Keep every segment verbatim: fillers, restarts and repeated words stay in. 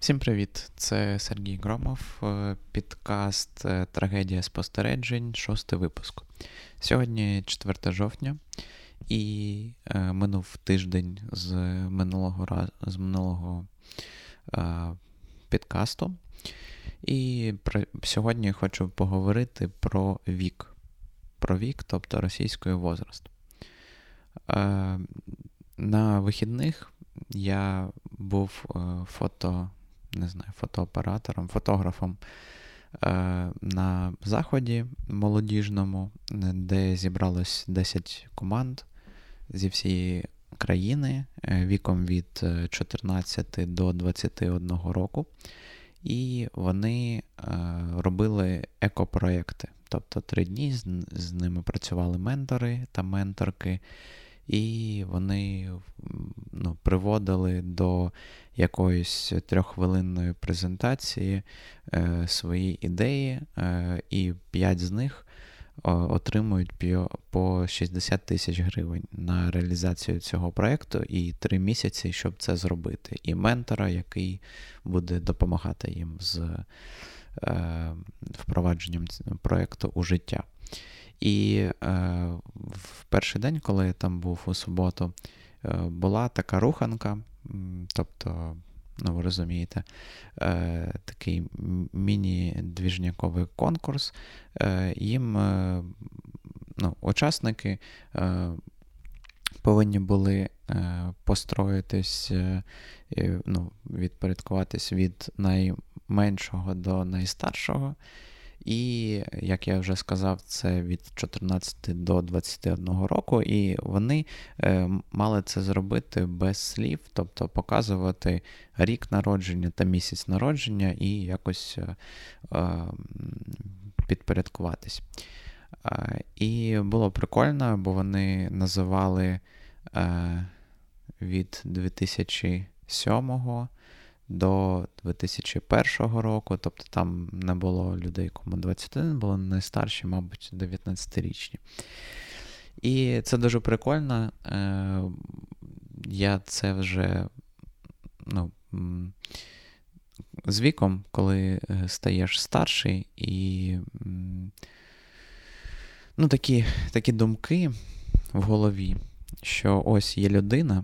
Всім привіт! Це Сергій Громов, підкаст «Трагедія спостережень», шостий випуск. Сьогодні четверте жовтня, і е, минув тиждень з минулого, з минулого е, підкасту. І про, сьогодні хочу поговорити про вік. Про вік, тобто російський возраст. Е, на вихідних я був е, фото... не знаю, фотооператором, фотографом е, на заході молодіжному, де зібралось десять команд зі всієї країни е, віком від чотирнадцяти до двадцяти одного року. І вони е, робили екопроєкти. Тобто три дні з, з ними працювали ментори та менторки, і вони ну, приводили до якоїсь трьоххвилинної презентації е, свої ідеї, е, і п'ять з них о, отримують по шістдесят тисяч гривень на реалізацію цього проєкту і три місяці, щоб це зробити. І ментора, який буде допомагати їм з е, впровадженням проєкту у життя. І е, в перший день, коли я там був у суботу, е, була така руханка, тобто, ну ви розумієте, е, такий міні-двіжняковий конкурс. Е, їм е, ну, учасники е, повинні були е, построїтись, е, ну, відпорядкуватись від найменшого до найстаршого. І, як я вже сказав, це від чотирнадцяти до двадцяти одного року, і вони е, мали це зробити без слів, тобто показувати рік народження та місяць народження і якось е, е, підпорядкуватись. Е, і було прикольно, бо вони називали е, від дві тисячі сьомого до дві тисячі першого року, тобто там не було людей, кому двадцять один, були найстарші, мабуть, дев'ятнадцятирічні. І це дуже прикольно. Я це вже ну, з віком, коли стаєш старший, і ну, такі, такі думки в голові, що ось є людина,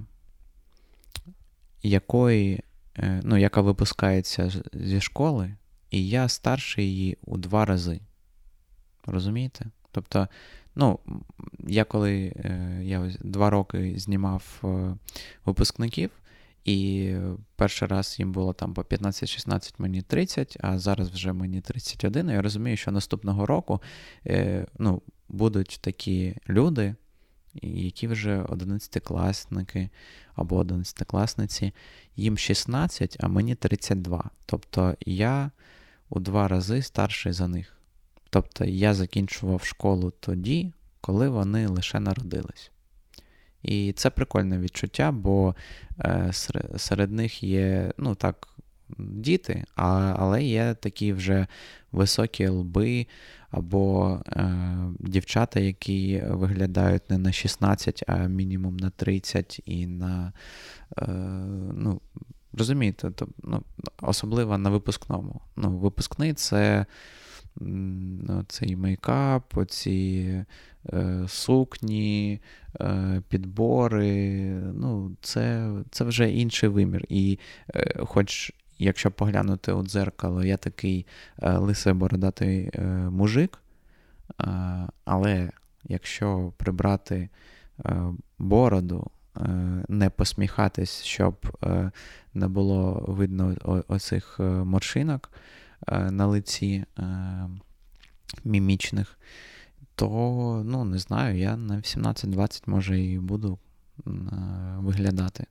якої ну, яка випускається зі школи, і я старший її у два рази. Розумієте? Тобто, ну, я коли я два роки знімав випускників, і перший раз їм було там по п'ятнадцять-шістнадцять, мені тридцять, а зараз вже мені тридцять один, і я розумію, що наступного року ну, будуть такі люди, які вже одинадцятикласники або одинадцятикласниці, їм шістнадцять, а мені тридцять два. Тобто я у два рази старший за них. Тобто я закінчував школу тоді, коли вони лише народились. І це прикольне відчуття, бо е, серед них є, ну так, діти, а, але є такі вже високі лби, або е, дівчата, які виглядають не на шістнадцять, а мінімум на тридцять і на, е, ну, розумієте, то, ну, особливо на випускному. Ну, випускний – це ну, цей мейкап, оці е, сукні, е, підбори, ну, це, це вже інший вимір. І е, хоч якщо поглянути у дзеркало, я такий е, лисий бородатий е, мужик, е, але якщо прибрати е, бороду, е, не посміхатись, щоб е, не було видно о- оцих е, морщинок е, на лиці е, мімічних, то, ну, не знаю, я на вісімнадцять-двадцять, може, і буду е, виглядати.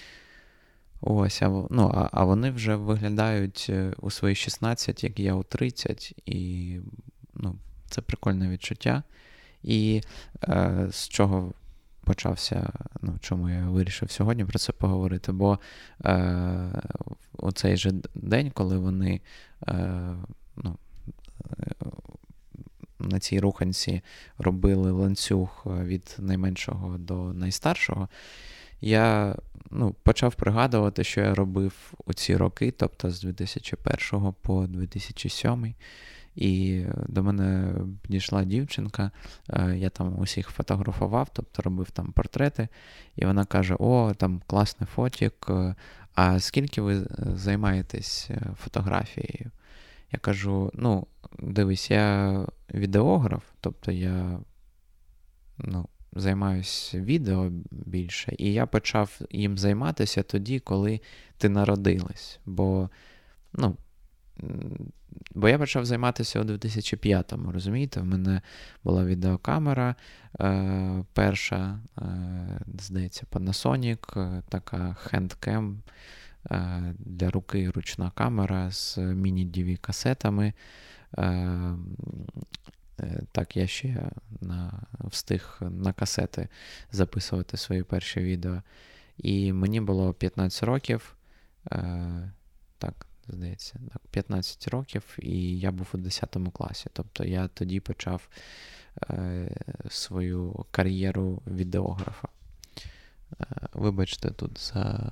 Ось, а, ну, а, а вони вже виглядають у свої шістнадцять, як я у тридцять, і ну, це прикольне відчуття. І е, з чого почався, ну, чому я вирішив сьогодні про це поговорити, бо е, у цей же день, коли вони е, ну, на цій руханці робили ланцюг від найменшого до найстаршого, я ну, почав пригадувати, що я робив у ці роки, тобто з дві тисячі першого по дві тисячі сьомий. І до мене підійшла дівчинка, я там усіх фотографував, тобто робив там портрети, і вона каже: о, там класний фотік, а скільки ви займаєтесь фотографією? Я кажу: ну, дивись, я відеограф, тобто я, ну, займаюся відео більше, і я почав їм займатися тоді, коли ти народилась, бо, ну, Бо я почав займатися у дві тисячі п'ятому, розумієте? В мене була відеокамера е, перша, е, здається, Panasonic, е, така handcam е, для руки, ручна камера з міні-ді ві касетами. Е, е, так, я ще на, встиг на касети записувати свої перші відео. І мені було п'ятнадцять років, е, так, здається, п'ятнадцять років, і я був у десятому класі. Тобто я тоді почав е, свою кар'єру відеографа. Е, вибачте тут за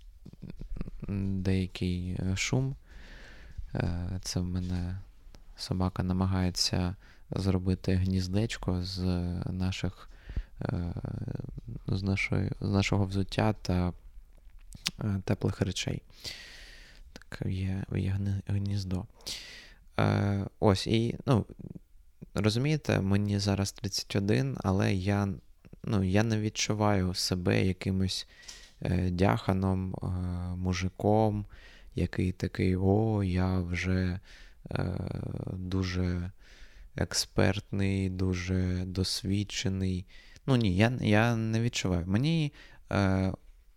деякий шум. Е, це в мене собака намагається зробити гніздечко з наших е, з, нашої, з нашого взуття та е, теплих речей. Є, є гніздо. Е, ось, і, ну, розумієте, мені зараз тридцять один, але я, ну, я не відчуваю себе якимось е, дяханом, е, мужиком, який такий: о, я вже е, дуже експертний, дуже досвідчений. Ну, ні, я, я не відчуваю. Мені е,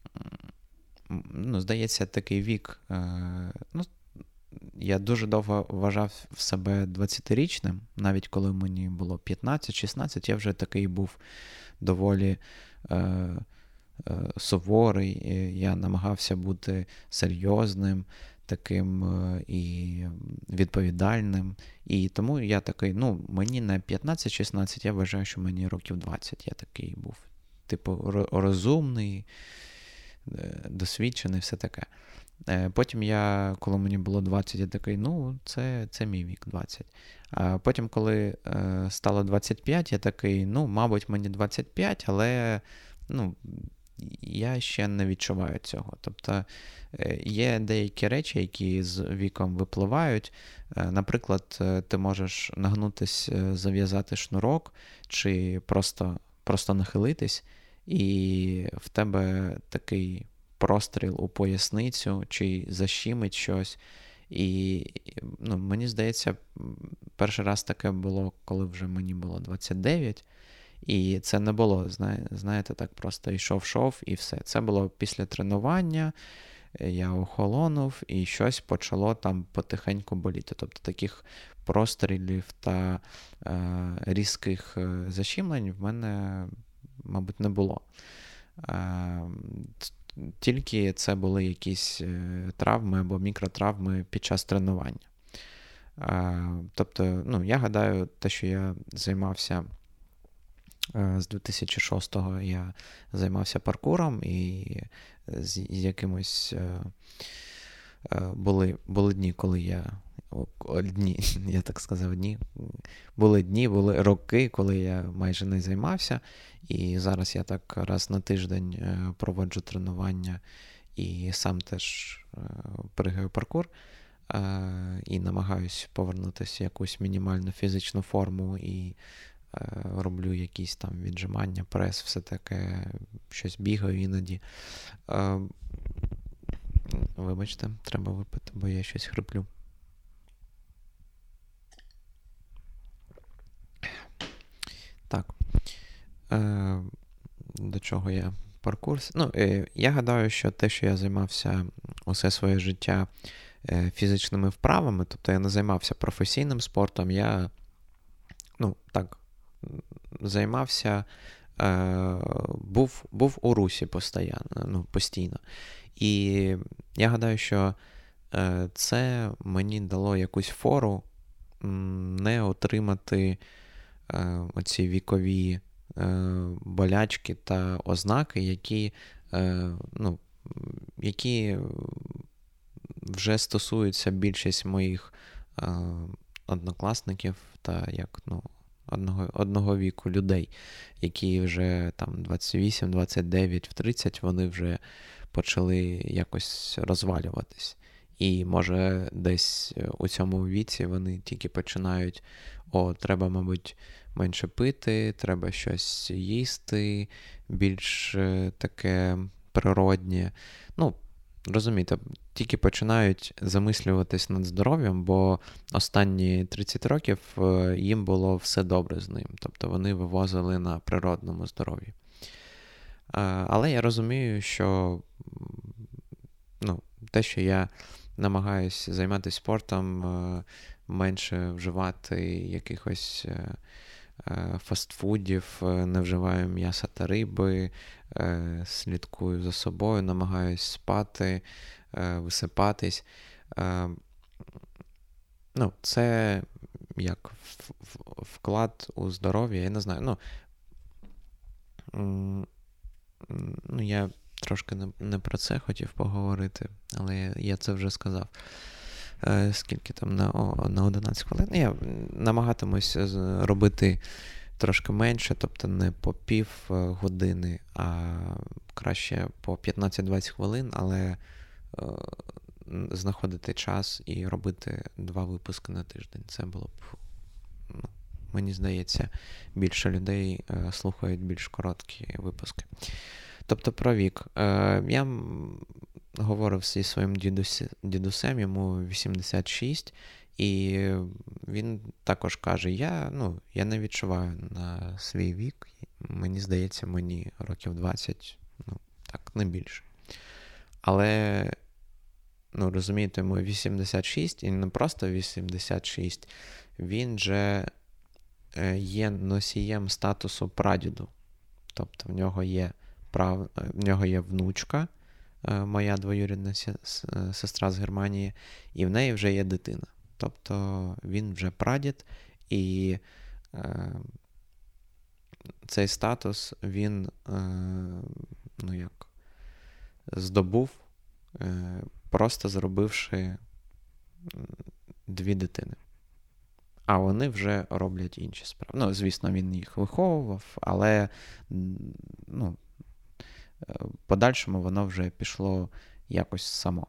Ну, здається, такий вік. Е, ну, я дуже довго вважав себе двадцятирічним, навіть коли мені було п'ятнадцять-шістнадцять, я вже такий був доволі е, е, суворий. Я намагався бути серйозним, таким е, і відповідальним. І тому я такий, ну, мені не п'ятнадцять-шістнадцять, я вважаю, що мені років двадцять я такий був. Типу, розумний, досвідчений, все таке. Потім я, коли мені було двадцять, я такий, ну, це, це мій вік, двадцять. А потім, коли е, стало двадцять п'ять, я такий, ну, мабуть, мені двадцять п'ять, але, ну, я ще не відчуваю цього. Тобто є деякі речі, які з віком випливають. Наприклад, ти можеш нагнутись, зав'язати шнурок, чи просто, просто нахилитись, і в тебе такий простріл у поясницю, чи защемить щось. І, ну, мені здається, перший раз таке було, коли вже мені було двадцять дев'ять. І це не було, знаєте, так просто йшов-шов і все. Це було після тренування, я охолонув, і щось почало там потихеньку боліти. Тобто таких прострілів та е, різких защемлень в мене, мабуть, не було. Е, тільки це були якісь травми або мікротравми під час тренування. Е, тобто, ну, я гадаю, те, що я займався з дві тисячі шостого, я займався паркуром, і з якимось були, були дні, коли я дні, я так сказав, дні, були дні, були роки, коли я майже не займався, і зараз я так раз на тиждень проводжу тренування і сам теж пригаю паркур, і намагаюсь повернутися в якусь мінімальну фізичну форму, і роблю якісь там віджимання, прес, все таке, щось бігаю іноді. Вибачте, треба випити, бо я щось хриплю. Так. До чого я? Паркур. Ну, я гадаю, що те, що я займався усе своє життя фізичними вправами, тобто я не займався професійним спортом, я, ну, так, займався, е, був, був у русі постійно, ну, постійно. І я гадаю, що е, це мені дало якусь фору не отримати е, оці вікові е, болячки та ознаки, які ну, які вже стосуються більшість моїх однокласників та як, ну, одного, одного віку людей, які вже там двадцять вісім, двадцять дев'ять, в тридцять, вони вже почали якось розвалюватись. І, може, десь у цьому віці вони тільки починають: о, треба, мабуть, менше пити, треба щось їсти, більш таке природнє. Ну, розумієте, тільки починають замислюватись над здоров'ям, бо останні тридцять років їм було все добре з ним. Тобто вони вивозили на природному здоров'ї. Але я розумію, що, ну, те, що я намагаюся займатися спортом, менше вживати якихось фастфудів, не вживаю м'яса та риби, слідкую за собою, намагаюсь спати, висипатись. Ну, це як вклад у здоров'я, я не знаю. Ну, ну я трошки не, не про це хотів поговорити, але я, я це вже сказав. Е, скільки там на, о, на одинадцять хвилин. Я намагатимусь робити трошки менше, тобто не по пів години, а краще по п'ятнадцять-двадцять хвилин, але е, знаходити час і робити два випуски на тиждень. Це було б, ну, мені здається, більше людей е, слухають більш короткі випуски. Тобто про вік. Е, я говорив зі своїм дідусі, дідусем, йому вісімдесят шість, і він також каже: я, ну, я не відчуваю на свій вік, мені здається, мені років двадцять, ну, так, не більше. Але, ну, розумієте, йому вісімдесят шість, і не просто вісімдесят шість, він же є носієм статусу прадіду. Тобто в нього є прав... в нього є внучка, моя двоюрідна сестра з Германії, і в неї вже є дитина. Тобто він вже прадід, і е, цей статус він е, ну як, здобув, е, просто зробивши дві дитини. А вони вже роблять інші справи. Ну, звісно, він їх виховував, але, ну, в подальшому воно вже пішло якось само.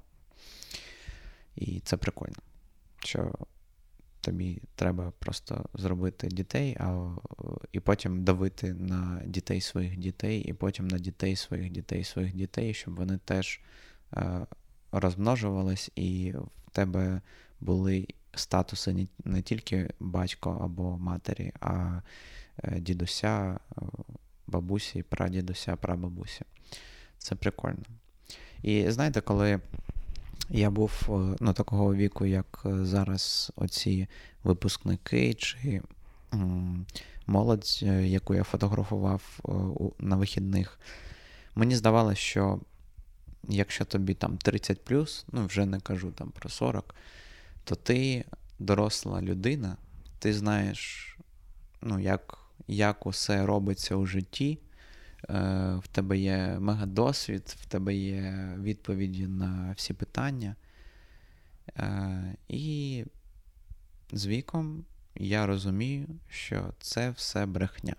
І це прикольно, що тобі треба просто зробити дітей, а, і потім давити на дітей своїх дітей, і потім на дітей своїх дітей своїх дітей, щоб вони теж е, розмножувались, і в тебе були статуси не, не тільки батько або матері, а е, дідуся, бабусі, прадідуся, прабабусі. Це прикольно. І знаєте, коли я був, ну, такого віку, як зараз оці випускники чи м, молодь, яку я фотографував на вихідних, мені здавалося, що якщо тобі там тридцять плюс, ну вже не кажу там про сорок, то ти доросла людина, ти знаєш, ну, як, як усе робиться у житті, в тебе є мегадосвід, в тебе є відповіді на всі питання. І з віком я розумію, що це все брехня.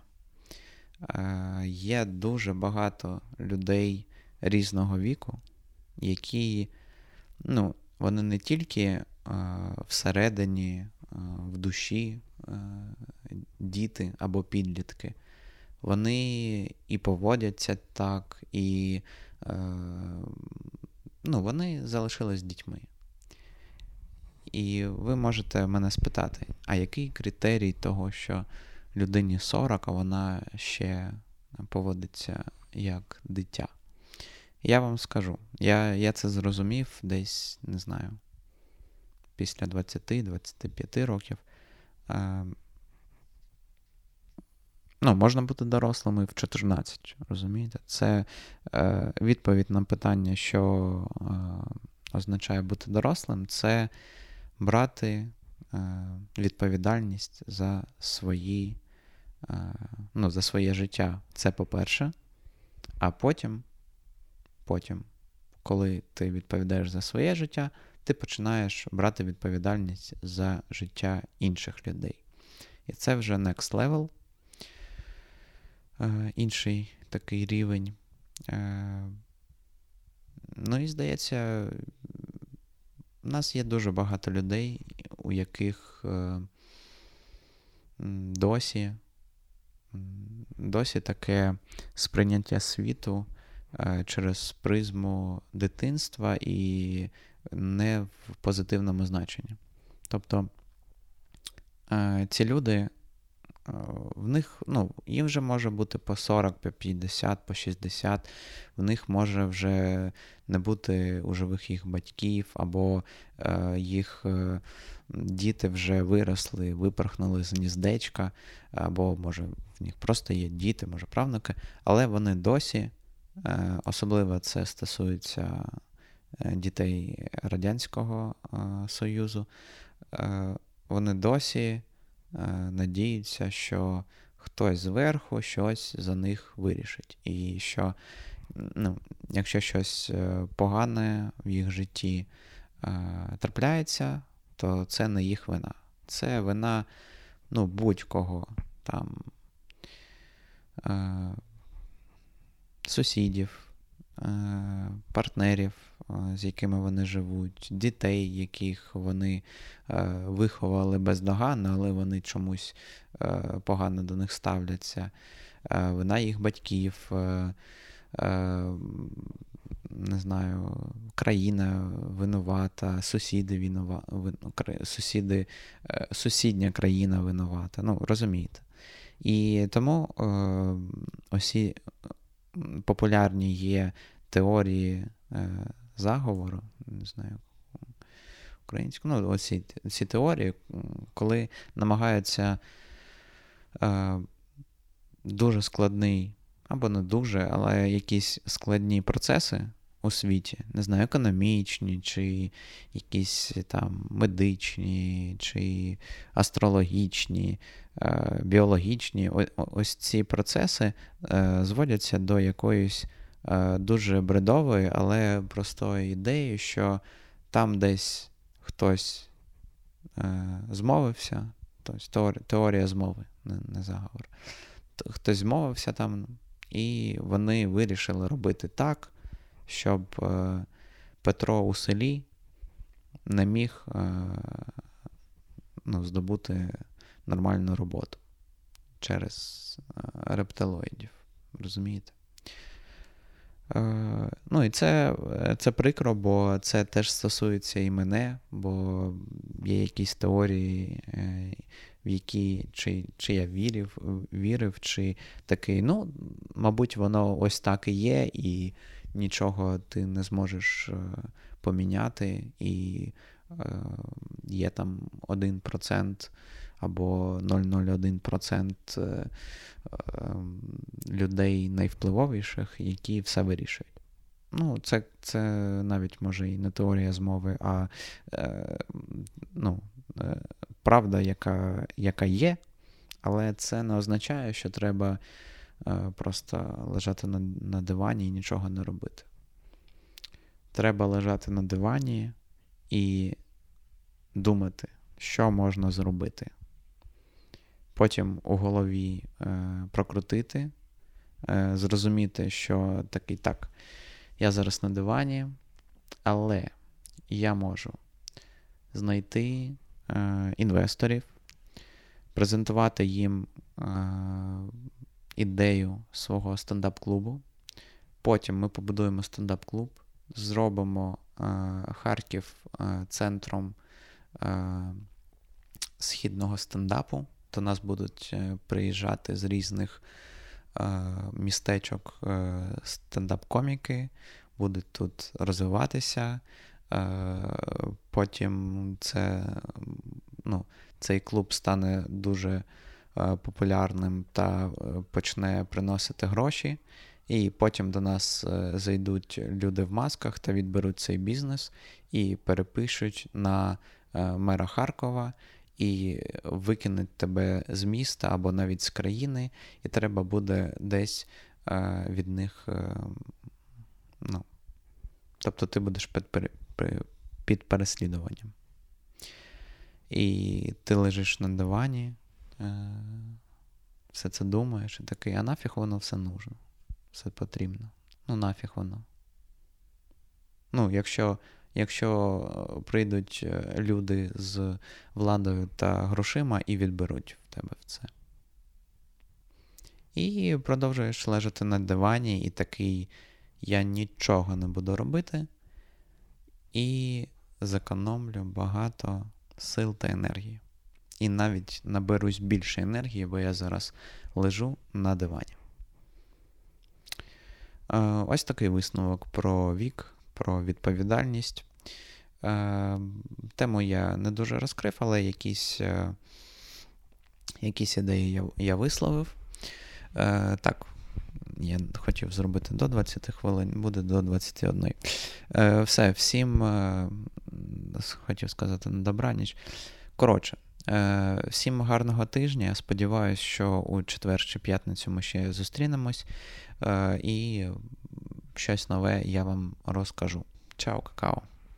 Є дуже багато людей різного віку, які, ну, вони не тільки всередині, в душі діти або підлітки, вони і поводяться так, і е, ну, вони залишились дітьми. І ви можете мене спитати, а який критерій того, що людині сорок, а вона ще поводиться як дитя? Я вам скажу, я, я це зрозумів десь, не знаю, після двадцять-двадцять п'ять років. Е, Ну, можна бути дорослими в чотирнадцять, розумієте? Це е, відповідь на питання, що е, означає бути дорослим, це брати е, відповідальність за свої, е, ну, за своє життя. Це по-перше. А потім потім, коли ти відповідаєш за своє життя, ти починаєш брати відповідальність за життя інших людей. І це вже next level, інший такий рівень. Ну і здається, у нас є дуже багато людей, у яких досі, досі таке сприйняття світу через призму дитинства і не в позитивному значенні. Тобто ці люди, в них, ну, їм вже може бути по сорок, по п'ятдесят, по шістдесят, в них може вже не бути у живих їх батьків, або е, їх е, діти вже виросли, випорхнули з гніздечка, або, може, в них просто є діти, може, правнуки, але вони досі, е, особливо це стосується дітей Радянського е, Союзу, е, вони досі надіються, що хтось зверху щось за них вирішить. І що, ну, якщо щось погане в їх житті е, трапляється, то це не їх вина. Це вина, ну, будь-кого там е, сусідів, е, партнерів, з якими вони живуть, дітей, яких вони е, виховали бездоганно, але вони чомусь е, погано до них ставляться. Е, вина їх батьків, е, е, не знаю, країна винувата, сусіди винува, вин, сусіди, е, сусідня країна винувата. Ну, розумієте. І тому е, осі популярні є теорії е, заговору, не знаю, українською, ну, оці ці теорії, коли намагаються е, дуже складний, або не дуже, але якісь складні процеси у світі, не знаю, економічні, чи якісь там медичні, чи астрологічні, е, біологічні, о, ось ці процеси е, зводяться до якоїсь дуже бредової, але простої ідеї, що там десь хтось е, змовився, тобто теорія, теорія змови, не, не заговор. Хтось змовився там, і вони вирішили робити так, щоб е, Петро у селі не міг е, ну, здобути нормальну роботу через е, рептилоїдів. Розумієте? Ну і це, це прикро, бо це теж стосується і мене, бо є якісь теорії, в які чи, чи я вірив, вірив, чи такий, ну, мабуть, воно ось так і є, і нічого ти не зможеш поміняти, і є там один процент або нуль цілих нуль один процент людей найвпливовіших, які все вирішують. Ну, це, це навіть, може, і не теорія змови, а е, ну, е, правда, яка, яка є, але це не означає, що треба е, просто лежати на, на дивані і нічого не робити. Треба лежати на дивані і думати, що можна зробити. Потім у голові е, прокрутити, е, зрозуміти, що такий, так, я зараз на дивані, але я можу знайти е, інвесторів, презентувати їм е, ідею свого стендап-клубу. Потім ми побудуємо стендап-клуб, зробимо е, Харків е, центром е, східного стендапу. До нас будуть приїжджати з різних е, містечок е, стендап-коміки, будуть тут розвиватися. Е, потім це, ну, цей клуб стане дуже е, популярним та почне приносити гроші. І потім до нас е, зайдуть люди в масках та відберуть цей бізнес і перепишуть на е, мера Харкова, і викинуть тебе з міста або навіть з країни, і треба буде десь е, від них е, ну, Тобто ти будеш під, під переслідуванням. І ти лежиш на дивані, все це думаєш, і такий, а нафіг воно все нужно? Все потрібно. Ну, нафіг воно. Ну, якщо, якщо прийдуть люди з владою та грошима і відберуть в тебе все. І продовжуєш лежати на дивані і такий, я нічого не буду робити і зекономлю багато сил та енергії. І навіть наберусь більше енергії, бо я зараз лежу на дивані. Ось такий висновок про вік, про відповідальність. Тему я не дуже розкрив, але якісь, якісь ідеї я, я висловив. Так, я хотів зробити до двадцяти хвилин, буде до двадцяти одної. Все, всім хотів сказати на добраніч. Коротше, всім гарного тижня. Сподіваюсь, що у четвер чи п'ятницю ми ще зустрінемось. І щось нове я вам розкажу. Чао, какао.